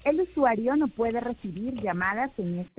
El usuario no puede recibir llamadas en este